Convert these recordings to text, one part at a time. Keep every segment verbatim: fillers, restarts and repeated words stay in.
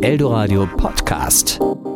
Eldoradio Podcast.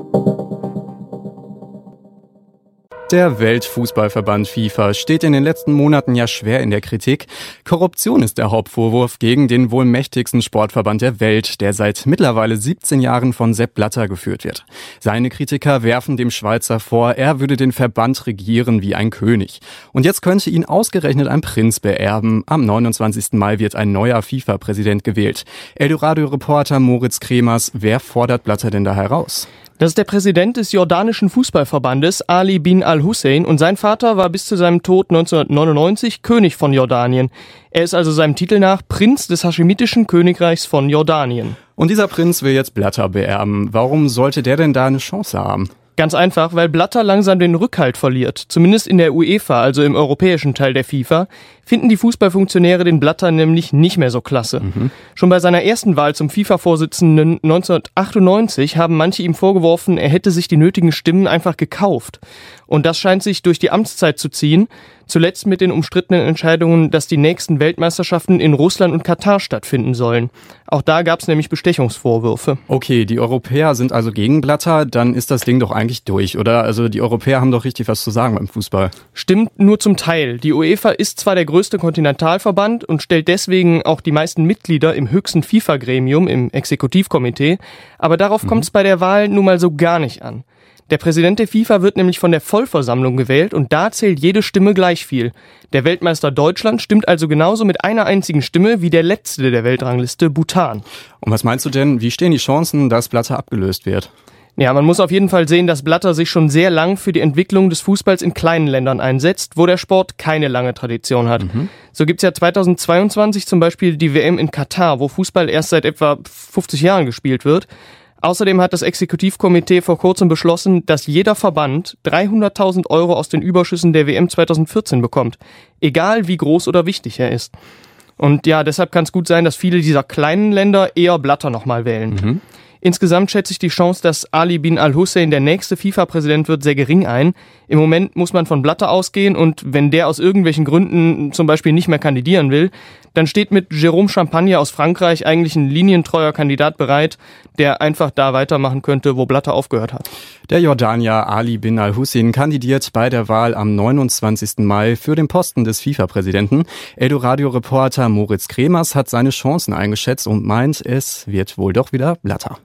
Der Weltfußballverband FIFA steht in den letzten Monaten ja schwer in der Kritik. Korruption ist der Hauptvorwurf gegen den wohl mächtigsten Sportverband der Welt, der seit mittlerweile siebzehn Jahren von Sepp Blatter geführt wird. Seine Kritiker werfen dem Schweizer vor, er würde den Verband regieren wie ein König. Und jetzt könnte ihn ausgerechnet ein Prinz beerben. Am neunundzwanzigsten Mai wird ein neuer FIFA-Präsident gewählt. Eldoradio-Reporter Moritz Kremers, wer fordert Blatter denn da heraus? Das ist der Präsident des jordanischen Fußballverbandes, Ali bin al-Hussein, und sein Vater war bis zu seinem Tod neunzehnhundertneunundneunzig König von Jordanien. Er ist also seinem Titel nach Prinz des Haschemitischen Königreichs von Jordanien. Und dieser Prinz will jetzt Blatter beerben. Warum sollte der denn da eine Chance haben? Ganz einfach, weil Blatter langsam den Rückhalt verliert. Zumindest in der UEFA, also im europäischen Teil der FIFA, finden die Fußballfunktionäre den Blatter nämlich nicht mehr so klasse. Mhm. Schon bei seiner ersten Wahl zum FIFA-Vorsitzenden neunzehnhundertachtundneunzig haben manche ihm vorgeworfen, er hätte sich die nötigen Stimmen einfach gekauft. Und das scheint sich durch die Amtszeit zu ziehen. Zuletzt mit den umstrittenen Entscheidungen, dass die nächsten Weltmeisterschaften in Russland und Katar stattfinden sollen. Auch da gab es nämlich Bestechungsvorwürfe. Okay, die Europäer sind also gegen Blatter, dann ist das Ding doch eigentlich durch, oder? Also die Europäer haben doch richtig was zu sagen beim Fußball. Stimmt nur zum Teil. Die UEFA ist zwar der größte Kontinentalverband und stellt deswegen auch die meisten Mitglieder im höchsten FIFA-Gremium, im Exekutivkomitee, aber darauf mhm. kommt es bei der Wahl nun mal so gar nicht an. Der Präsident der FIFA wird nämlich von der Vollversammlung gewählt und da zählt jede Stimme gleich viel. Der Weltmeister Deutschland stimmt also genauso mit einer einzigen Stimme wie der letzte der Weltrangliste, Bhutan. Und was meinst du denn, wie stehen die Chancen, dass Blatter abgelöst wird? Ja, man muss auf jeden Fall sehen, dass Blatter sich schon sehr lang für die Entwicklung des Fußballs in kleinen Ländern einsetzt, wo der Sport keine lange Tradition hat. Mhm. So gibt's ja zweitausendzweiundzwanzig zum Beispiel die W M in Katar, wo Fußball erst seit etwa fünfzig Jahren gespielt wird. Außerdem hat das Exekutivkomitee vor kurzem beschlossen, dass jeder Verband dreihunderttausend Euro aus den Überschüssen der W M zweitausendvierzehn bekommt, egal wie groß oder wichtig er ist. Und ja, deshalb kann es gut sein, dass viele dieser kleinen Länder eher Blatter nochmal wählen. Mhm. Insgesamt schätze ich die Chance, dass Ali bin al-Hussein der nächste FIFA-Präsident wird, sehr gering ein. Im Moment muss man von Blatter ausgehen und wenn der aus irgendwelchen Gründen zum Beispiel nicht mehr kandidieren will, dann steht mit Jérôme Champagne aus Frankreich eigentlich ein linientreuer Kandidat bereit, der einfach da weitermachen könnte, wo Blatter aufgehört hat. Der Jordanier Ali bin al-Hussein kandidiert bei der Wahl am neunundzwanzigsten Mai für den Posten des FIFA-Präsidenten. Eldoradio-Reporter Moritz Kremers hat seine Chancen eingeschätzt und meint, es wird wohl doch wieder Blatter.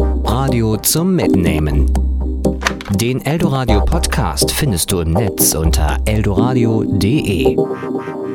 Radio zum Mitnehmen. Den Eldoradio Podcast findest du im Netz unter eldoradio punkt de.